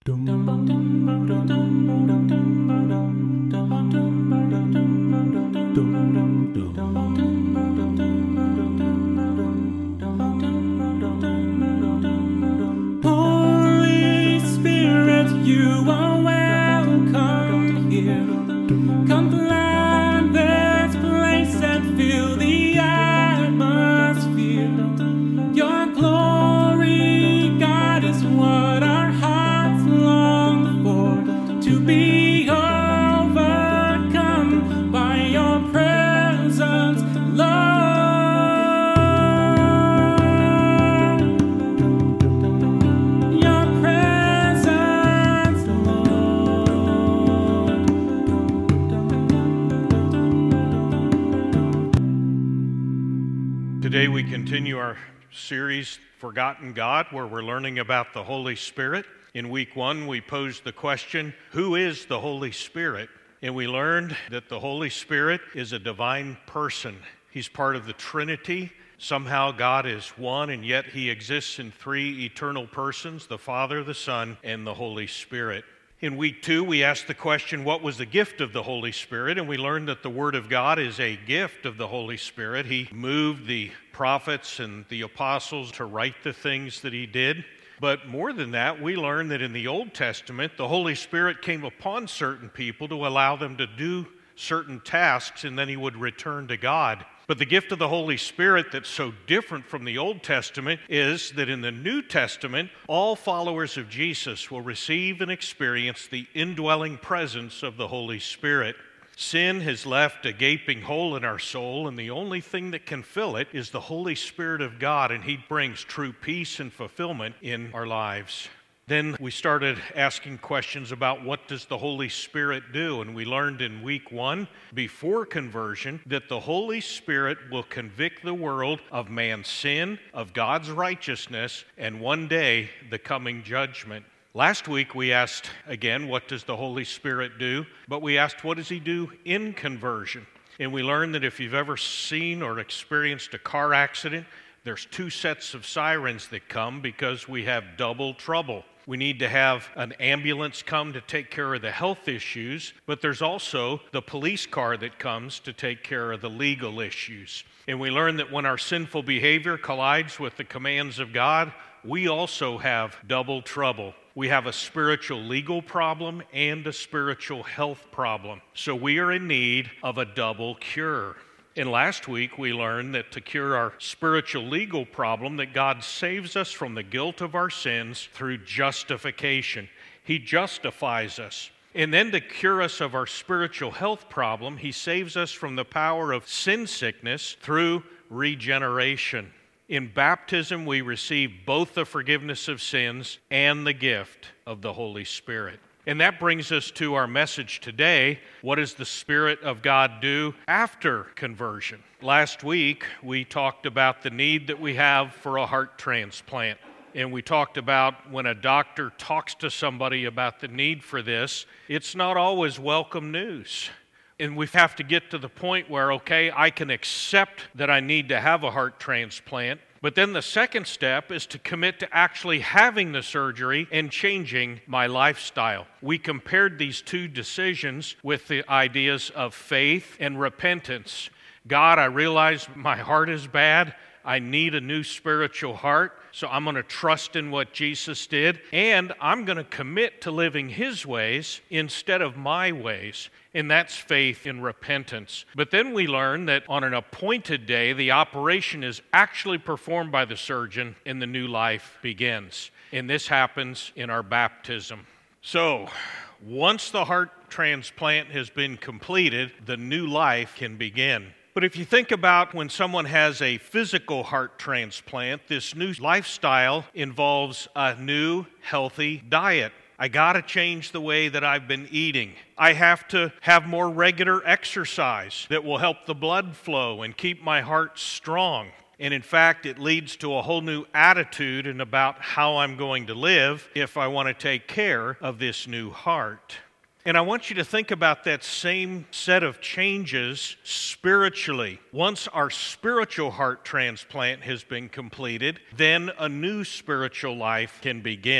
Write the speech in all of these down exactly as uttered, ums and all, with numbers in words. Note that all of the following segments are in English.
Holy Spirit, you are welcome here. Come flood this place and fill the atmosphere. Your glory, God, is what our hearts long for. To be overcome by your presence, Lord. Your presence, Lord. Today we continue our series, Forgotten God, where we're learning about the Holy Spirit. In week one, we posed the question, who is the Holy Spirit? And we learned that the Holy Spirit is a divine person. He's part of the Trinity. Somehow God is one, and yet he exists in three eternal persons, the Father, the Son, and the Holy Spirit. In week two, we asked the question, what was the gift of the Holy Spirit? And we learned that the Word of God is a gift of the Holy Spirit. He moved the prophets and the apostles to write the things that he did. But more than that, we learned that in the Old Testament, the Holy Spirit came upon certain people to allow them to do certain tasks, and then he would return to God. But the gift of the Holy Spirit that's so different from the Old Testament is that in the New Testament, all followers of Jesus will receive and experience the indwelling presence of the Holy Spirit. Sin has left a gaping hole in our soul, and the only thing that can fill it is the Holy Spirit of God, and he brings true peace and fulfillment in our lives. Then we started asking questions about what does the Holy Spirit do, and we learned in week one, before conversion, that the Holy Spirit will convict the world of man's sin, of God's righteousness, and one day the coming judgment. Last week we asked, again, what does the Holy Spirit do? But we asked, what does he do in conversion? And we learned that if you've ever seen or experienced a car accident, there's two sets of sirens that come because we have double trouble. We need to have an ambulance come to take care of the health issues, but there's also the police car that comes to take care of the legal issues. And we learned that when our sinful behavior collides with the commands of God, we also have double trouble. We have a spiritual legal problem and a spiritual health problem. So we are in need of a double cure. And last week we learned that to cure our spiritual legal problem, that God saves us from the guilt of our sins through justification. He justifies us. And then to cure us of our spiritual health problem, he saves us from the power of sin sickness through regeneration. In baptism, we receive both the forgiveness of sins and the gift of the Holy Spirit. And that brings us to our message today. What does the Spirit of God do after conversion? Last week, we talked about the need that we have for a heart transplant. And we talked about when a doctor talks to somebody about the need for this, it's not always welcome news. And we have to get to the point where, okay, I can accept that I need to have a heart transplant. But then the second step is to commit to actually having the surgery and changing my lifestyle. We compared these two decisions with the ideas of faith and repentance. God, I realize my heart is bad. I need a new spiritual heart, so I'm going to trust in what Jesus did, and I'm going to commit to living his ways instead of my ways, and that's faith in repentance. But then we learn that on an appointed day, the operation is actually performed by the surgeon, and the new life begins. And this happens in our baptism. So, once the heart transplant has been completed, the new life can begin. But if you think about when someone has a physical heart transplant, this new lifestyle involves a new, healthy diet. I got to change the way that I've been eating. I have to have more regular exercise that will help the blood flow and keep my heart strong. And in fact, it leads to a whole new attitude and about how I'm going to live if I want to take care of this new heart. And I want you to think about that same set of changes spiritually. Once our spiritual heart transplant has been completed, then a new spiritual life can begin.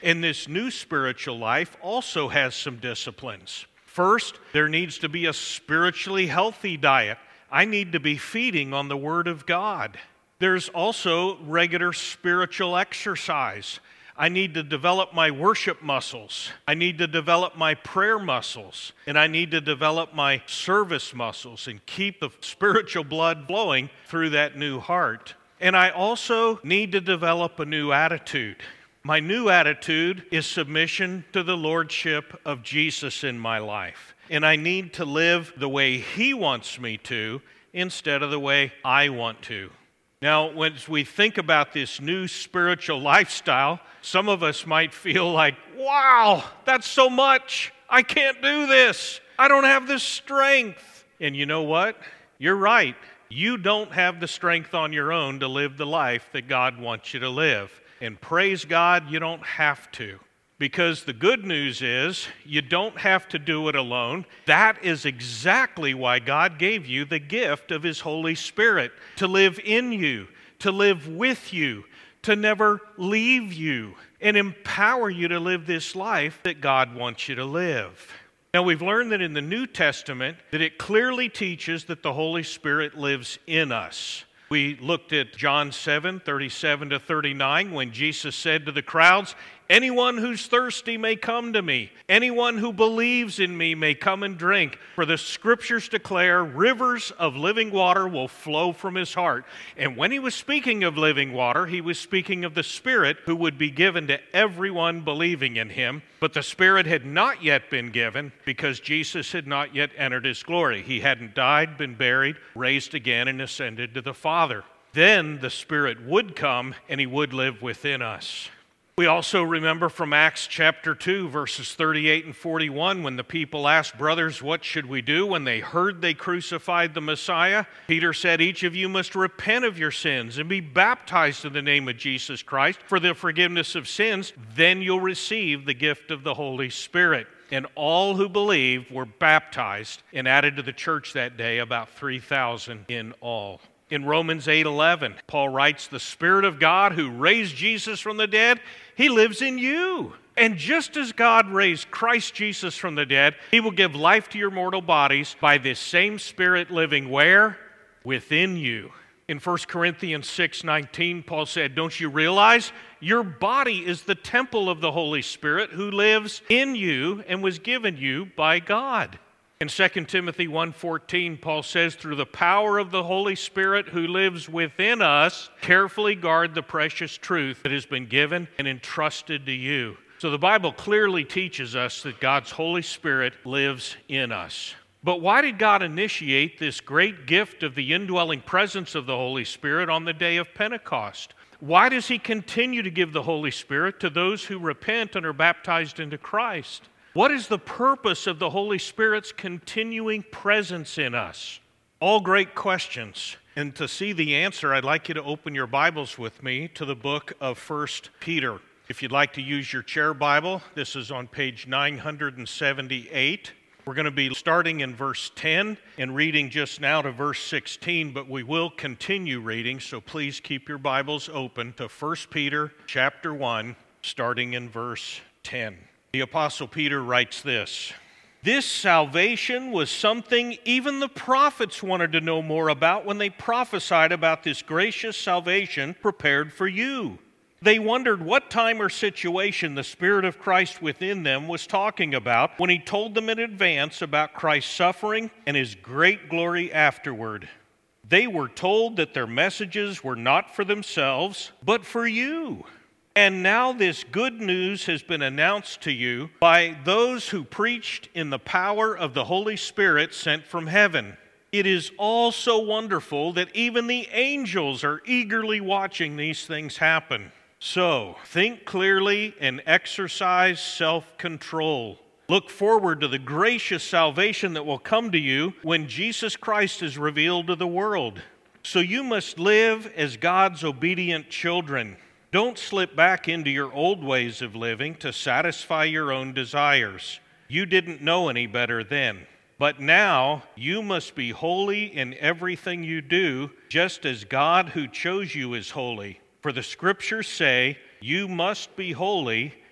And this new spiritual life also has some disciplines. First, there needs to be a spiritually healthy diet. I need to be feeding on the Word of God. There's also regular spiritual exercise. I need to develop my worship muscles. I need to develop my prayer muscles. And I need to develop my service muscles and keep the spiritual blood flowing through that new heart. And I also need to develop a new attitude. My new attitude is submission to the lordship of Jesus in my life. And I need to live the way He wants me to instead of the way I want to. Now, when we think about this new spiritual lifestyle, some of us might feel like, wow, that's so much. I can't do this. I don't have the strength. And you know what? You're right. You don't have the strength on your own to live the life that God wants you to live. And praise God, you don't have to. Because the good news is, you don't have to do it alone. That is exactly why God gave you the gift of His Holy Spirit, to live in you, to live with you, to never leave you, and empower you to live this life that God wants you to live. Now, we've learned that in the New Testament, that it clearly teaches that the Holy Spirit lives in us. We looked at John seven, thirty-seven to thirty-nine, when Jesus said to the crowds, "Anyone who's thirsty may come to me. Anyone who believes in me may come and drink. For the Scriptures declare rivers of living water will flow from his heart." And when He was speaking of living water, He was speaking of the Spirit who would be given to everyone believing in Him. But the Spirit had not yet been given because Jesus had not yet entered His glory. He hadn't died, been buried, raised again, and ascended to the Father. Then the Spirit would come and He would live within us. We also remember from Acts chapter two, verses thirty-eight and forty-one, when the people asked, "Brothers, what should we do?" When they heard they crucified the Messiah, Peter said, "Each of you must repent of your sins and be baptized in the name of Jesus Christ for the forgiveness of sins. Then you'll receive the gift of the Holy Spirit." And all who believed were baptized and added to the church that day, about three thousand in all. In Romans eight eleven, Paul writes, "The Spirit of God who raised Jesus from the dead, He lives in you. And just as God raised Christ Jesus from the dead, He will give life to your mortal bodies by this same Spirit living where? Within you." In First Corinthians six nineteen, Paul said, "Don't you realize your body is the temple of the Holy Spirit who lives in you and was given you by God?" In Second Timothy one fourteen, Paul says, "Through the power of the Holy Spirit who lives within us, carefully guard the precious truth that has been given and entrusted to you." So the Bible clearly teaches us that God's Holy Spirit lives in us. But why did God initiate this great gift of the indwelling presence of the Holy Spirit on the day of Pentecost? Why does He continue to give the Holy Spirit to those who repent and are baptized into Christ? What is the purpose of the Holy Spirit's continuing presence in us? All great questions. And to see the answer, I'd like you to open your Bibles with me to the book of First Peter. If you'd like to use your chair Bible, this is on page nine hundred seventy-eight. We're going to be starting in verse ten and reading just now to verse sixteen, but we will continue reading, so please keep your Bibles open to First Peter chapter one, starting in verse ten. The Apostle Peter writes this: "This salvation was something even the prophets wanted to know more about when they prophesied about this gracious salvation prepared for you. They wondered what time or situation the Spirit of Christ within them was talking about when He told them in advance about Christ's suffering and His great glory afterward. They were told that their messages were not for themselves, but for you. And now this good news has been announced to you by those who preached in the power of the Holy Spirit sent from heaven. It is all so wonderful that even the angels are eagerly watching these things happen. So, think clearly and exercise self-control. Look forward to the gracious salvation that will come to you when Jesus Christ is revealed to the world. So you must live as God's obedient children. Don't slip back into your old ways of living to satisfy your own desires. You didn't know any better then. But now you must be holy in everything you do, just as God who chose you is holy. For the Scriptures say, 'You must be holy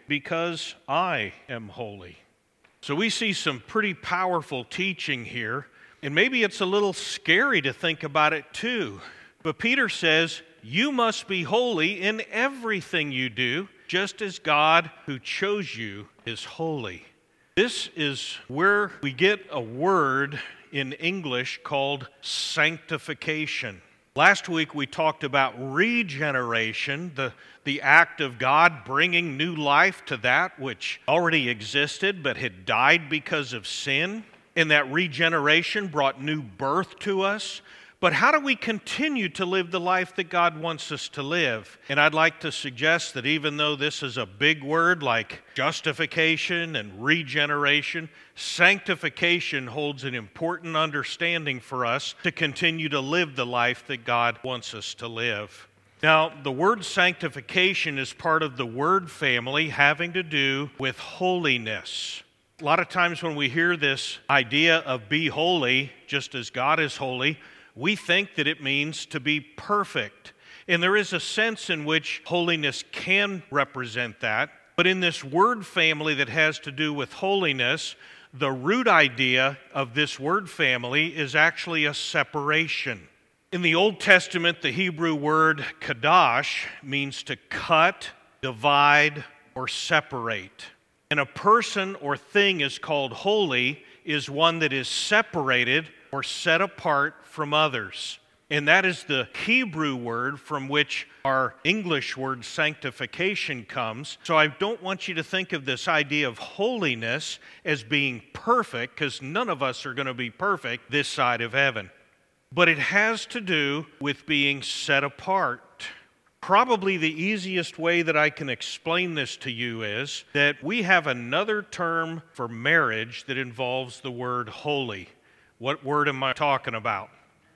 because I am holy. So we see some pretty powerful teaching here, and maybe it's a little scary to think about it too. But Peter says, you must be holy in everything you do, just as God who chose you is holy. This is where we get a word in English called sanctification. Last week we talked about regeneration, the, the act of God bringing new life to that which already existed but had died because of sin. And that regeneration brought new birth to us. But how do we continue to live the life that God wants us to live? And I'd like to suggest that even though this is a big word like justification and regeneration, sanctification holds an important understanding for us to continue to live the life that God wants us to live. Now, the word sanctification is part of the word family having to do with holiness. A lot of times when we hear this idea of be holy, just as God is holy, we think that it means to be perfect. And there is a sense in which holiness can represent that. But in this word family that has to do with holiness, the root idea of this word family is actually a separation. In the Old Testament, the Hebrew word kadosh means to cut, divide, or separate. And a person or thing is called holy is one that is separated or set apart from others. And that is the Hebrew word from which our English word sanctification comes. So I don't want you to think of this idea of holiness as being perfect, because none of us are going to be perfect this side of heaven. But it has to do with being set apart. Probably the easiest way that I can explain this to you is that we have another term for marriage that involves the word holy. What word am I talking about?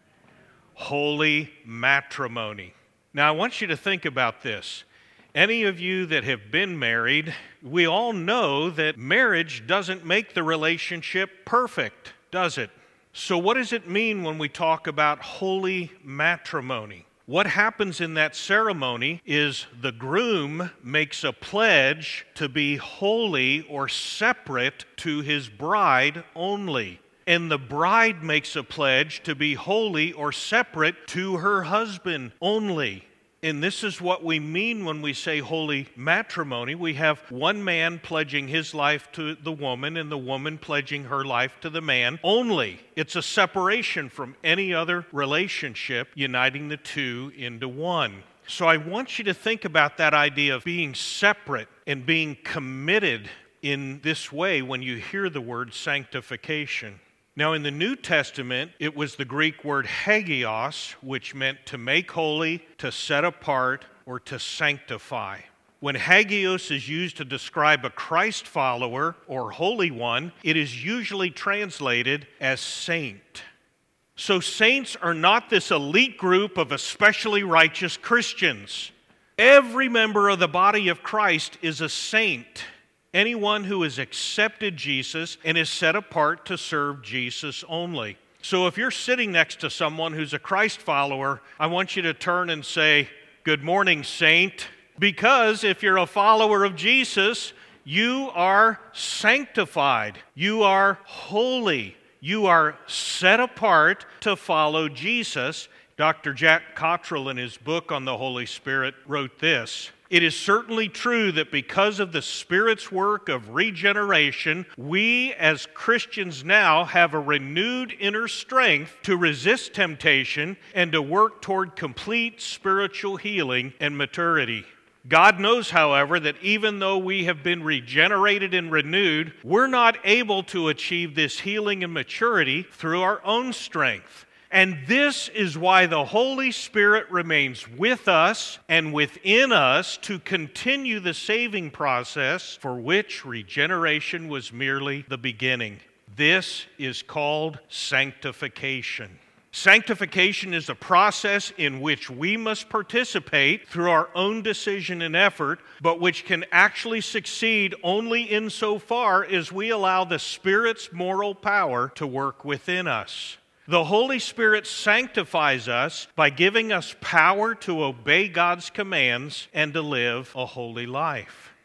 Holy matrimony. Now, I want you to think about this. Any of you that have been married, we all know that marriage doesn't make the relationship perfect, does it? So what does it mean when we talk about holy matrimony? What happens in that ceremony is the groom makes a pledge to be holy or separate to his bride only. And the bride makes a pledge to be holy or separate to her husband only. And this is what we mean when we say holy matrimony. We have one man pledging his life to the woman and the woman pledging her life to the man only. It's a separation from any other relationship, uniting the two into one. So I want you to think about that idea of being separate and being committed in this way when you hear the word sanctification. Now, in the New Testament, it was the Greek word hagios, which meant to make holy, to set apart, or to sanctify. When hagios is used to describe a Christ follower or holy one, it is usually translated as saint. So saints are not this elite group of especially righteous Christians. Every member of the body of Christ is a saint. Anyone who has accepted Jesus and is set apart to serve Jesus only. So if you're sitting next to someone who's a Christ follower, I want you to turn and say, "Good morning, saint." Because if you're a follower of Jesus, you are sanctified. You are holy. You are set apart to follow Jesus. Doctor Jack Cottrell, in his book on the Holy Spirit, wrote this: "It is certainly true that because of the Spirit's work of regeneration, we as Christians now have a renewed inner strength to resist temptation and to work toward complete spiritual healing and maturity. God knows, however, that even though we have been regenerated and renewed, we're not able to achieve this healing and maturity through our own strength. And this is why the Holy Spirit remains with us and within us to continue the saving process for which regeneration was merely the beginning. This is called sanctification." Sanctification is a process in which we must participate through our own decision and effort, but which can actually succeed only insofar as we allow the Spirit's moral power to work within us. The Holy Spirit sanctifies us by giving us power to obey God's commands and to live a holy life.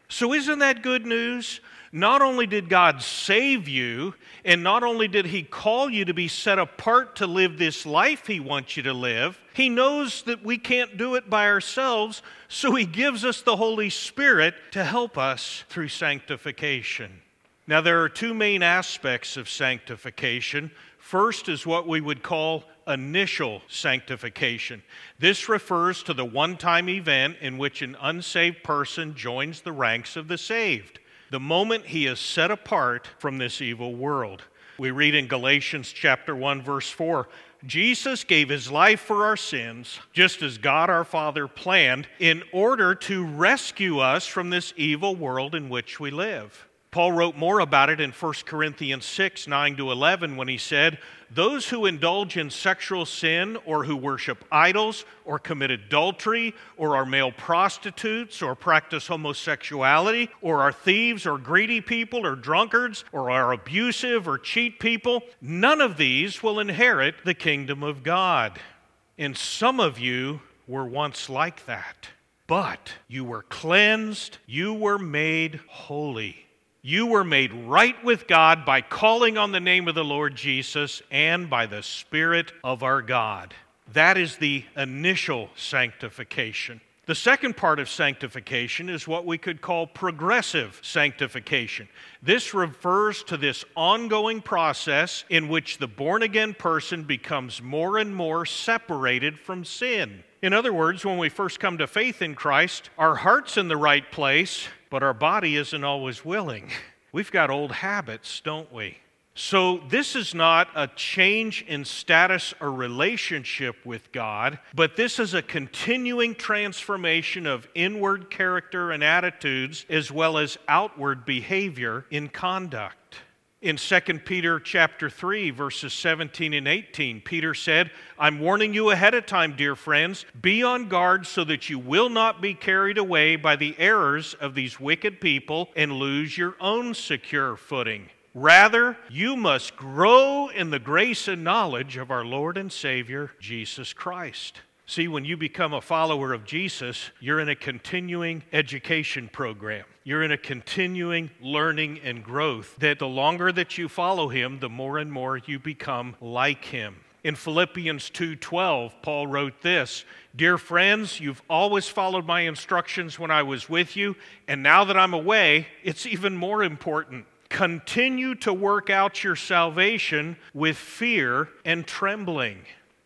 So isn't that good news? Not only did God save you, and not only did He call you to be set apart to live this life He wants you to live, He knows that we can't do it by ourselves, so He gives us the Holy Spirit to help us through sanctification. Now, there are two main aspects of sanctification. First is what we would call initial sanctification. This refers to the one-time event in which an unsaved person joins the ranks of the saved, the moment he is set apart from this evil world. We read in Galatians chapter one, verse four, Jesus gave His life for our sins, just as God our Father planned, in order to rescue us from this evil world in which we live. Paul wrote more about it in First Corinthians six, nine to eleven when he said, "Those who indulge in sexual sin or who worship idols or commit adultery or are male prostitutes or practice homosexuality or are thieves or greedy people or drunkards or are abusive or cheat people, none of these will inherit the kingdom of God. And some of you were once like that, but you were cleansed, you were made holy. You were made right with God by calling on the name of the Lord Jesus and by the Spirit of our God." That is the initial sanctification. The second part of sanctification is what we could call progressive sanctification. This refers to this ongoing process in which the born-again person becomes more and more separated from sin. In other words, when we first come to faith in Christ, our heart's in the right place, but our body isn't always willing. We've got old habits, don't we? So this is not a change in status or relationship with God, but this is a continuing transformation of inward character and attitudes as well as outward behavior in conduct. In Second Peter chapter three, verses seventeen and eighteen, Peter said, "I'm warning you ahead of time, dear friends. Be on guard so that you will not be carried away by the errors of these wicked people and lose your own secure footing. Rather, you must grow in the grace and knowledge of our Lord and Savior, Jesus Christ." See, when you become a follower of Jesus, you're in a continuing education program. You're in a continuing learning and growth that the longer that you follow Him, the more and more you become like Him. In Philippians two twelve, Paul wrote this, "Dear friends, you've always followed my instructions when I was with you, and now that I'm away, it's even more important. Continue to work out your salvation with fear and trembling."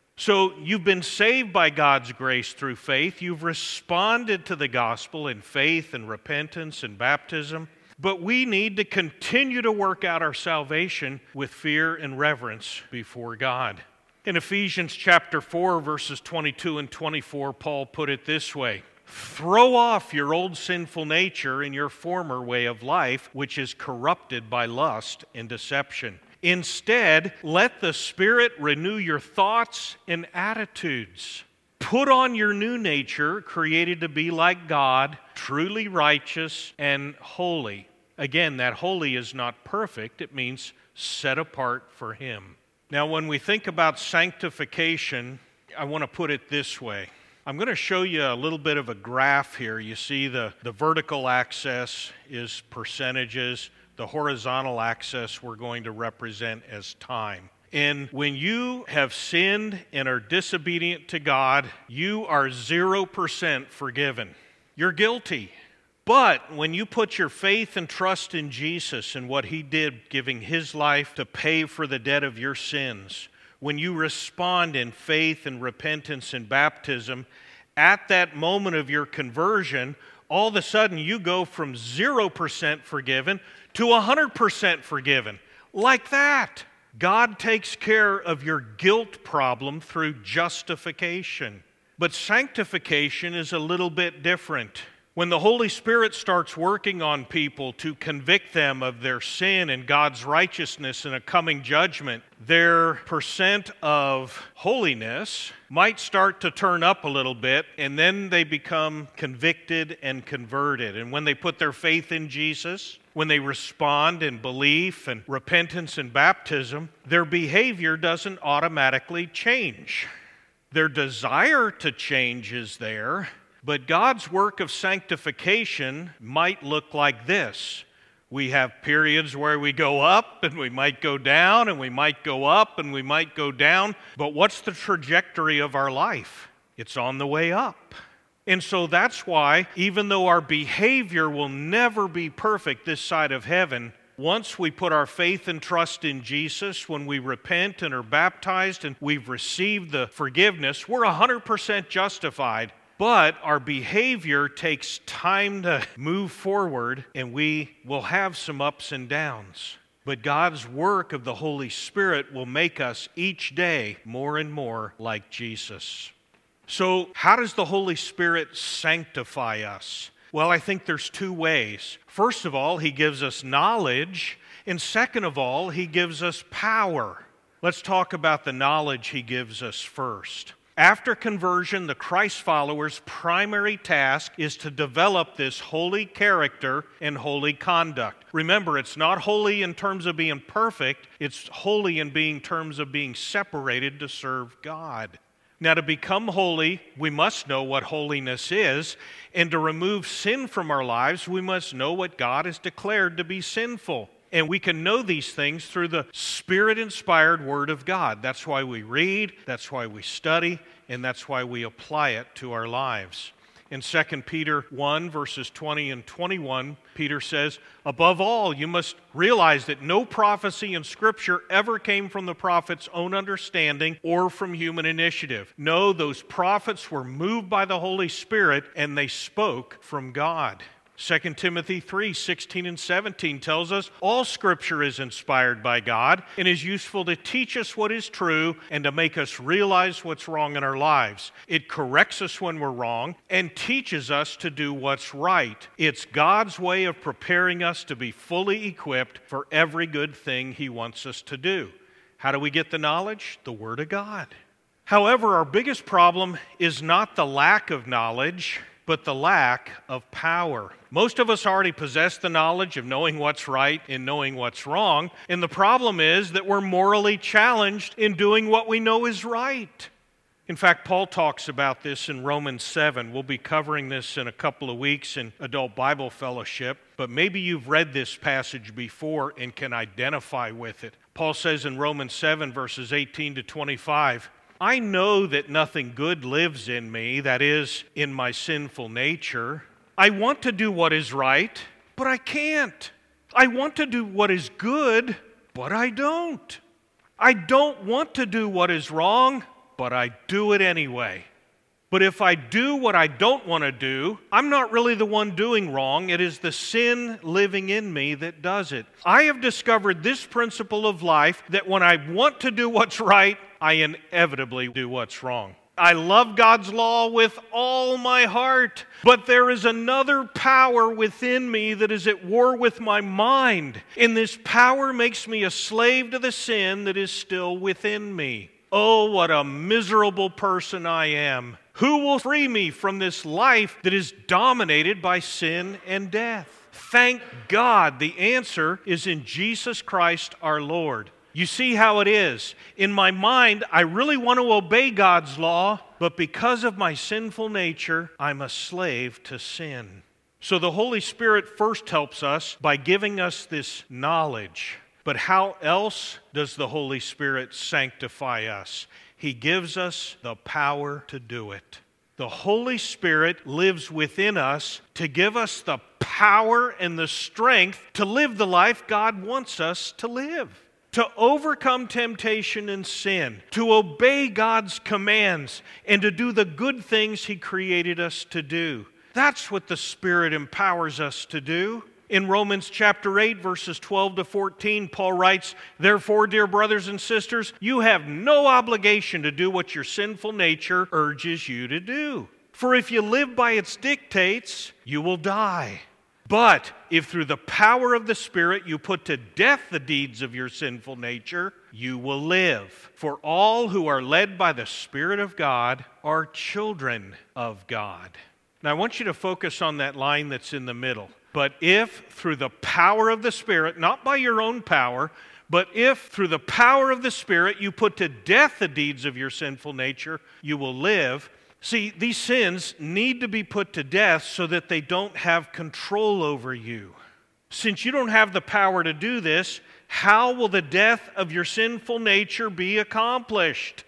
So you've been saved by God's grace through faith. You've responded to the gospel in faith and repentance and baptism. But we need to continue to work out our salvation with fear and reverence before God. In Ephesians chapter four, verses twenty-two and twenty-four, Paul put it this way, "Throw off your old sinful nature and your former way of life, which is corrupted by lust and deception. Instead, let the Spirit renew your thoughts and attitudes. Put on your new nature, created to be like God, truly righteous and holy." Again, that holy is not perfect. It means set apart for Him. Now, when we think about sanctification, I want to put it this way. I'm going to show you a little bit of a graph here. You see the, the vertical axis is percentages. The horizontal axis we're going to represent as time. And when you have sinned and are disobedient to God, you are zero percent forgiven. You're guilty. But when you put your faith and trust in Jesus and what He did, giving His life to pay for the debt of your sins, when you respond in faith and repentance and baptism, at that moment of your conversion, all of a sudden you go from zero percent forgiven to one hundred percent forgiven. Like that. God takes care of your guilt problem through justification. But sanctification is a little bit different. When the Holy Spirit starts working on people to convict them of their sin and God's righteousness in a coming judgment, their percent of holiness might start to turn up a little bit, and then they become convicted and converted. And when they put their faith in Jesus, when they respond in belief and repentance and baptism, their behavior doesn't automatically change. Their desire to change is there, But God's work of sanctification might look like this. We have periods where we go up and we might go down and we might go up and we might go down. But what's the trajectory of our life? It's on the way up. And so that's why, even though our behavior will never be perfect this side of heaven, once we put our faith and trust in Jesus, when we repent and are baptized and we've received the forgiveness, we're one hundred percent justified. But our behavior takes time to move forward, and we will have some ups and downs. But God's work of the Holy Spirit will make us each day more and more like Jesus. So, how does the Holy Spirit sanctify us? Well, I think there's two ways. First of all, He gives us knowledge, and second of all, He gives us power. Let's talk about the knowledge He gives us first. After conversion, the Christ follower's primary task is to develop this holy character and holy conduct. Remember, it's not holy in terms of being perfect, it's holy in being terms of being separated to serve God. Now, to become holy, we must know what holiness is, and to remove sin from our lives, we must know what God has declared to be sinful. And we can know these things through the Spirit-inspired Word of God. That's why we read, that's why we study, and that's why we apply it to our lives. In Second Peter one, verses twenty and twenty-one, Peter says, "Above all, you must realize that no prophecy in Scripture ever came from the prophet's own understanding or from human initiative. No, those prophets were moved by the Holy Spirit, and they spoke from God." Second Timothy three, sixteen and seventeen tells us all Scripture is inspired by God and is useful to teach us what is true and to make us realize what's wrong in our lives. It corrects us when we're wrong and teaches us to do what's right. It's God's way of preparing us to be fully equipped for every good thing He wants us to do. How do we get the knowledge? The Word of God. However, our biggest problem is not the lack of knowledge, but the lack of power. Most of us already possess the knowledge of knowing what's right and knowing what's wrong, and the problem is that we're morally challenged in doing what we know is right. In fact, Paul talks about this in Romans seven. We'll be covering this in a couple of weeks in Adult Bible Fellowship, but maybe you've read this passage before and can identify with it. Paul says in Romans seven, verses eighteen to twenty-five, "I know that nothing good lives in me, that is, in my sinful nature. I want to do what is right, but I can't. I want to do what is good, but I don't. I don't want to do what is wrong, but I do it anyway. But if I do what I don't want to do, I'm not really the one doing wrong. It is the sin living in me that does it. I have discovered this principle of life, that when I want to do what's right, I inevitably do what's wrong. I love God's law with all my heart, but there is another power within me that is at war with my mind, and this power makes me a slave to the sin that is still within me. Oh, what a miserable person I am. Who will free me from this life that is dominated by sin and death? Thank God the answer is in Jesus Christ our Lord. You see how it is. In my mind, I really want to obey God's law, but because of my sinful nature, I'm a slave to sin. So the Holy Spirit first helps us by giving us this knowledge. But how else does the Holy Spirit sanctify us? He gives us the power to do it. The Holy Spirit lives within us to give us the power and the strength to live the life God wants us to live. To overcome temptation and sin, to obey God's commands, and to do the good things He created us to do. That's what the Spirit empowers us to do. In Romans chapter eight, verses twelve to fourteen, Paul writes, "Therefore, dear brothers and sisters, you have no obligation to do what your sinful nature urges you to do. For if you live by its dictates, you will die. But if through the power of the Spirit you put to death the deeds of your sinful nature, you will live. For all who are led by the Spirit of God are children of God." Now I want you to focus on that line that's in the middle. But if through the power of the Spirit, not by your own power, but if through the power of the Spirit you put to death the deeds of your sinful nature, you will live. See, these sins need to be put to death so that they don't have control over you. Since you don't have the power to do this, how will the death of your sinful nature be accomplished?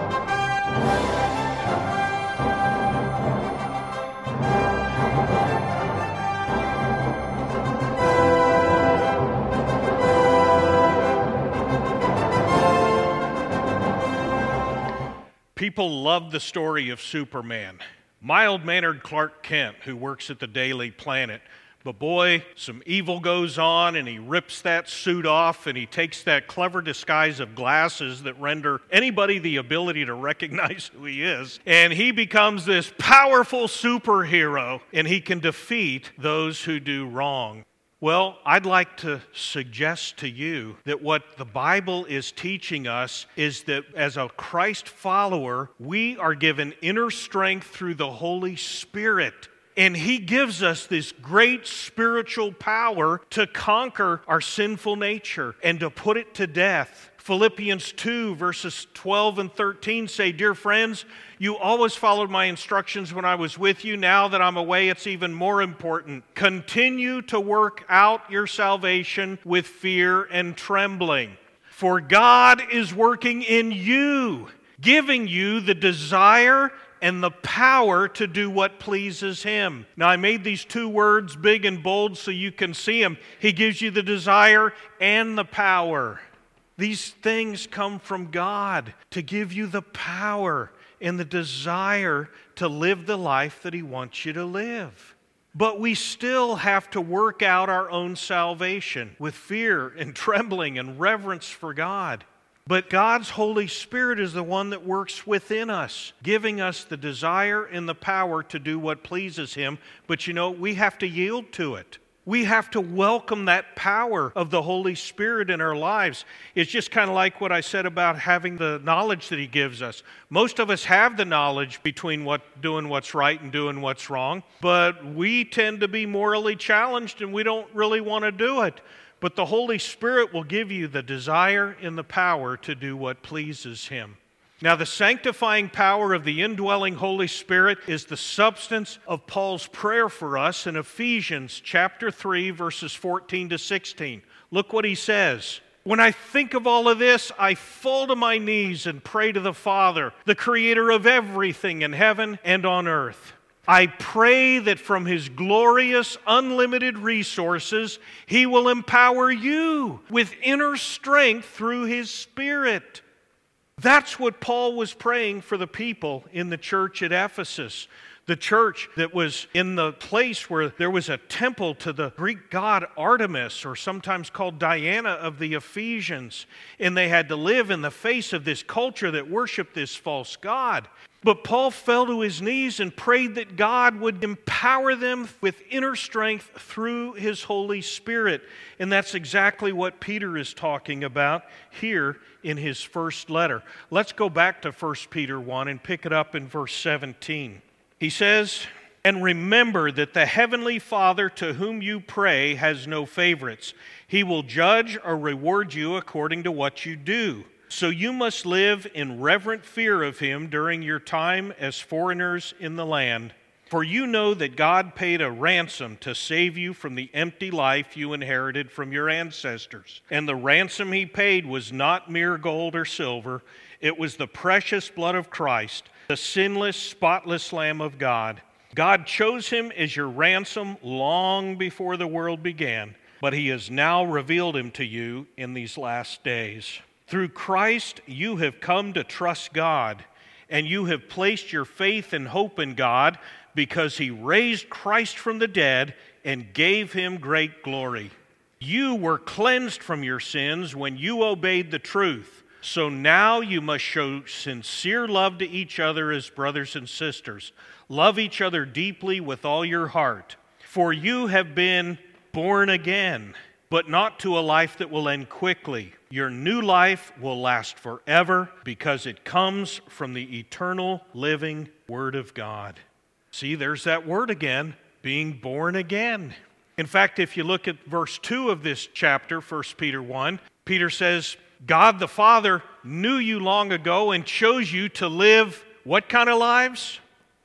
People love the story of Superman. Mild-mannered Clark Kent, who works at the Daily Planet. But boy, some evil goes on, and he rips that suit off, and he takes that clever disguise of glasses that render anybody the ability to recognize who he is. And he becomes this powerful superhero, and he can defeat those who do wrong. Well, I'd like to suggest to you that what the Bible is teaching us is that as a Christ follower, we are given inner strength through the Holy Spirit. And He gives us this great spiritual power to conquer our sinful nature and to put it to death. Philippians two, verses twelve and thirteen say, "Dear friends, you always followed my instructions when I was with you. Now that I'm away, it's even more important. Continue to work out your salvation with fear and trembling. For God is working in you, giving you the desire and the power to do what pleases Him." Now, I made these two words big and bold so you can see them. He gives you the desire and the power. These things come from God to give you the power and the desire to live the life that He wants you to live. But we still have to work out our own salvation with fear and trembling and reverence for God. But God's Holy Spirit is the one that works within us, giving us the desire and the power to do what pleases Him. But you know, we have to yield to it. We have to welcome that power of the Holy Spirit in our lives. It's just kind of like what I said about having the knowledge that He gives us. Most of us have the knowledge between what doing what's right and doing what's wrong, but we tend to be morally challenged and we don't really want to do it. But the Holy Spirit will give you the desire and the power to do what pleases Him. Now, the sanctifying power of the indwelling Holy Spirit is the substance of Paul's prayer for us in Ephesians chapter three, verses fourteen to sixteen. Look what he says. "When I think of all of this, I fall to my knees and pray to the Father, the Creator of everything in heaven and on earth. I pray that from His glorious, unlimited resources, He will empower you with inner strength through His Spirit." That's what Paul was praying for the people in the church at Ephesus. The church that was in the place where there was a temple to the Greek god Artemis, or sometimes called Diana of the Ephesians. And they had to live in the face of this culture that worshiped this false god. But Paul fell to his knees and prayed that God would empower them with inner strength through His Holy Spirit. And that's exactly what Peter is talking about here in his first letter. Let's go back to First Peter one and pick it up in verse seventeen. He says, "And remember that the Heavenly Father to whom you pray has no favorites. He will judge or reward you according to what you do. So you must live in reverent fear of Him during your time as foreigners in the land. For you know that God paid a ransom to save you from the empty life you inherited from your ancestors. And the ransom He paid was not mere gold or silver. It was the precious blood of Christ, the sinless, spotless Lamb of God. God chose Him as your ransom long before the world began, but He has now revealed Him to you in these last days. Through Christ you have come to trust God, and you have placed your faith and hope in God because He raised Christ from the dead and gave Him great glory. You were cleansed from your sins when you obeyed the truth. So now you must show sincere love to each other as brothers and sisters. Love each other deeply with all your heart. For you have been born again, but not to a life that will end quickly. Your new life will last forever because it comes from the eternal living Word of God." See, there's that word again, being born again. In fact, if you look at verse two of this chapter, First Peter one, Peter says, God the Father knew you long ago and chose you to live what kind of lives?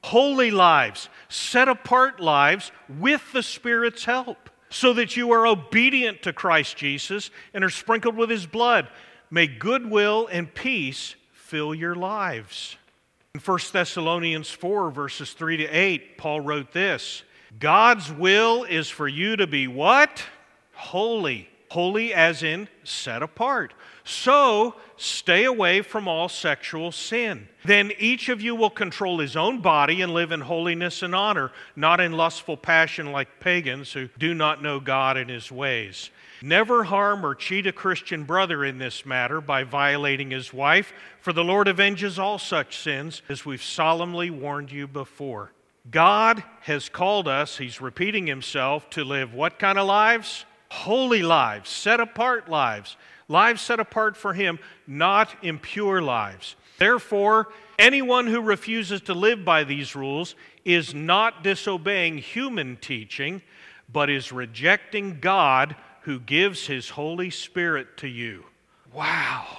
holy lives, set-apart lives with the Spirit's help, so that you are obedient to Christ Jesus and are sprinkled with His blood. May goodwill and peace fill your lives. In First Thessalonians four, verses three to eight, Paul wrote this: God's will is for you to be what? Holy. Holy as in set apart. So, stay away from all sexual sin. Then each of you will control his own body and live in holiness and honor, not in lustful passion like pagans who do not know God and His ways. Never harm or cheat a Christian brother in this matter by violating his wife, for the Lord avenges all such sins, as we've solemnly warned you before. God has called us, He's repeating Himself, to live what kind of lives? Holy lives, set-apart lives, lives set apart for Him, not impure lives. Therefore, anyone who refuses to live by these rules is not disobeying human teaching, but is rejecting God who gives His Holy Spirit to you. Wow.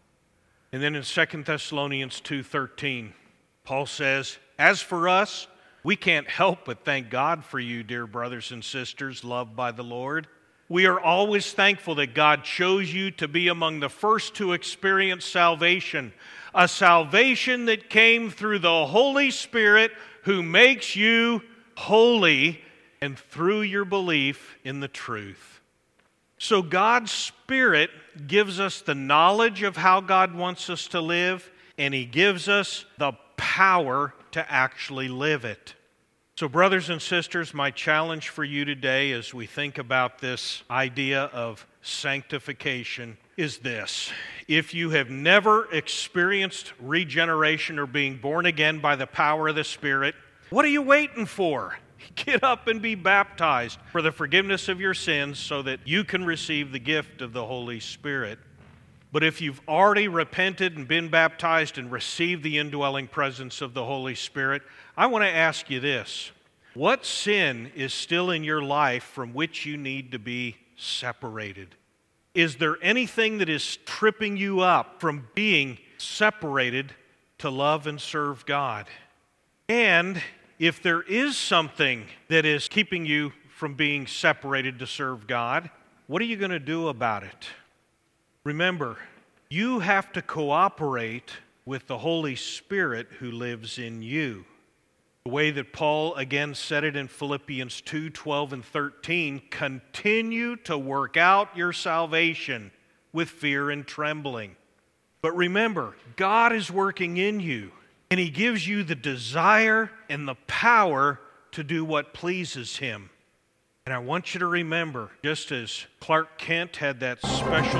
And then in Second Thessalonians two thirteen, Paul says, As for us, we can't help but thank God for you, dear brothers and sisters, loved by the Lord. We are always thankful that God chose you to be among the first to experience salvation, a salvation that came through the Holy Spirit who makes you holy and through your belief in the truth. So God's Spirit gives us the knowledge of how God wants us to live, and He gives us the power to actually live it. So brothers and sisters, my challenge for you today as we think about this idea of sanctification is this. If you have never experienced regeneration or being born again by the power of the Spirit, what are you waiting for? Get up and be baptized for the forgiveness of your sins so that you can receive the gift of the Holy Spirit. But if you've already repented and been baptized and received the indwelling presence of the Holy Spirit, I want to ask you this. What sin is still in your life from which you need to be separated? Is there anything that is tripping you up from being separated to love and serve God? And if there is something that is keeping you from being separated to serve God, what are you going to do about it? Remember, you have to cooperate with the Holy Spirit who lives in you. The way that Paul again said it in Philippians two, twelve and thirteen, continue to work out your salvation with fear and trembling. But remember, God is working in you, and He gives you the desire and the power to do what pleases Him. And I want you to remember, just as Clark Kent had that special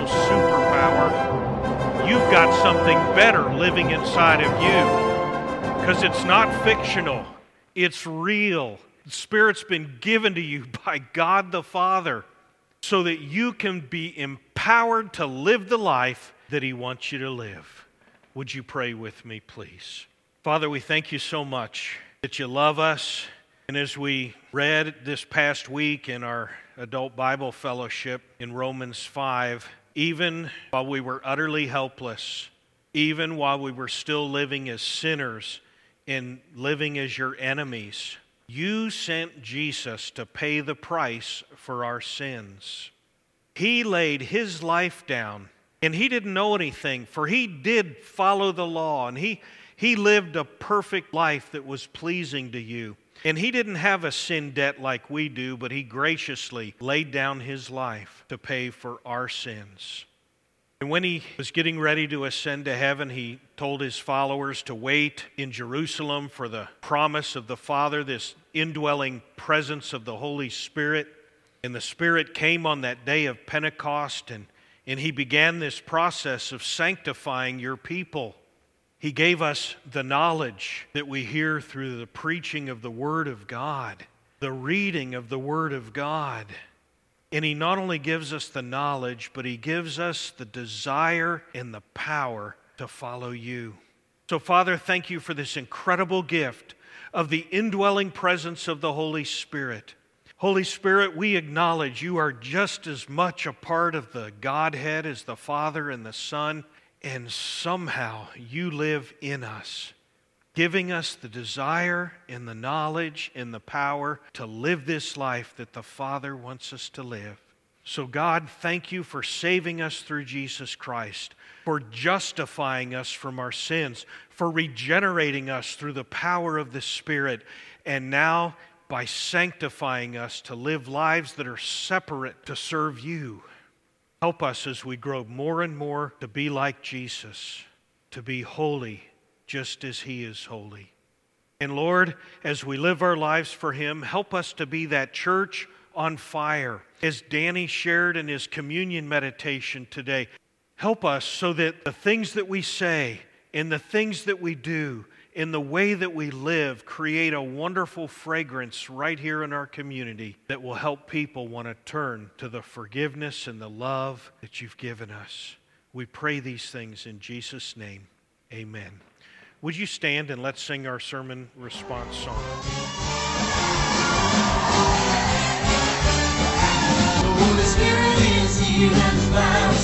superpower, you've got something better living inside of you. Because it's not fictional, it's real. The Spirit's been given to you by God the Father so that you can be empowered to live the life that He wants you to live. Would you pray with me, please? Father, we thank You so much that You love us. And as we read this past week in our adult Bible fellowship in Romans five, even while we were utterly helpless, even while we were still living as sinners and living as Your enemies, You sent Jesus to pay the price for our sins. He laid His life down, and He didn't know anything, for He did follow the law, and He, he lived a perfect life that was pleasing to You. And He didn't have a sin debt like we do, but He graciously laid down His life to pay for our sins. And when He was getting ready to ascend to heaven, He told His followers to wait in Jerusalem for the promise of the Father, this indwelling presence of the Holy Spirit. And the Spirit came on that day of Pentecost, and, and He began this process of sanctifying Your people. He gave us the knowledge that we hear through the preaching of the Word of God, the reading of the Word of God. And He not only gives us the knowledge, but He gives us the desire and the power to follow You. So, Father, thank You for this incredible gift of the indwelling presence of the Holy Spirit. Holy Spirit, we acknowledge You are just as much a part of the Godhead as the Father and the Son. And somehow You live in us. giving us the desire and the knowledge and the power to live this life that the Father wants us to live. So God, thank you for saving us through Jesus Christ, for justifying us from our sins, for regenerating us through the power of the Spirit, and now by sanctifying us to live lives that are separate to serve you. Help us as we grow more and more to be like Jesus, to be holy just as He is holy. And Lord, as we live our lives for Him, help us to be that church on fire. As Danny shared in his communion meditation today, help us so that the things that we say and the things that we do in the way that we live create a wonderful fragrance right here in our community that will help people want to turn to the forgiveness and the love that you've given us. We pray these things in Jesus' name. Amen. Would you stand and let's sing our sermon response song. The Holy Spirit is here and is bound